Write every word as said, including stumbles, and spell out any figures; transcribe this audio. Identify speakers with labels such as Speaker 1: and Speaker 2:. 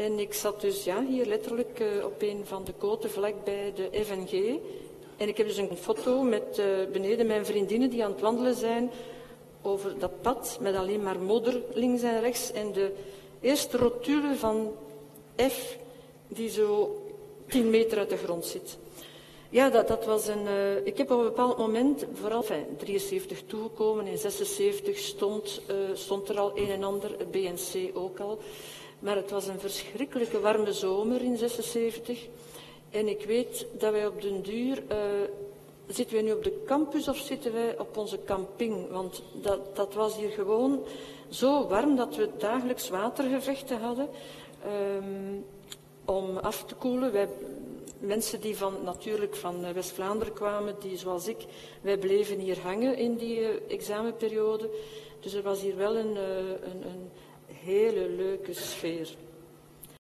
Speaker 1: En ik zat dus ja, hier letterlijk uh, op een van de koten vlakbij de F N G. En ik heb dus een foto met uh, beneden mijn vriendinnen die aan het wandelen zijn over dat pad met alleen maar modder links en rechts. En de eerste rotule van F die zo tien meter uit de grond zit. Ja, dat, dat was een... Uh, ik heb op een bepaald moment, vooral enfin, drieënzeventig toegekomen, in zesenzeventig stond, uh, stond er al een en ander, het B N C ook al. Maar het was een verschrikkelijke warme zomer in zesenzeventig. En ik weet dat wij op den duur... Uh, zitten wij nu op de campus of zitten wij op onze camping? Want dat, dat was hier gewoon zo warm dat we dagelijks watergevechten hadden um, om af te koelen. Wij, mensen die van, natuurlijk van West-Vlaanderen kwamen, die zoals ik, wij bleven hier hangen in die uh, examenperiode. Dus er was hier wel een, uh, een, een hele leuke sfeer.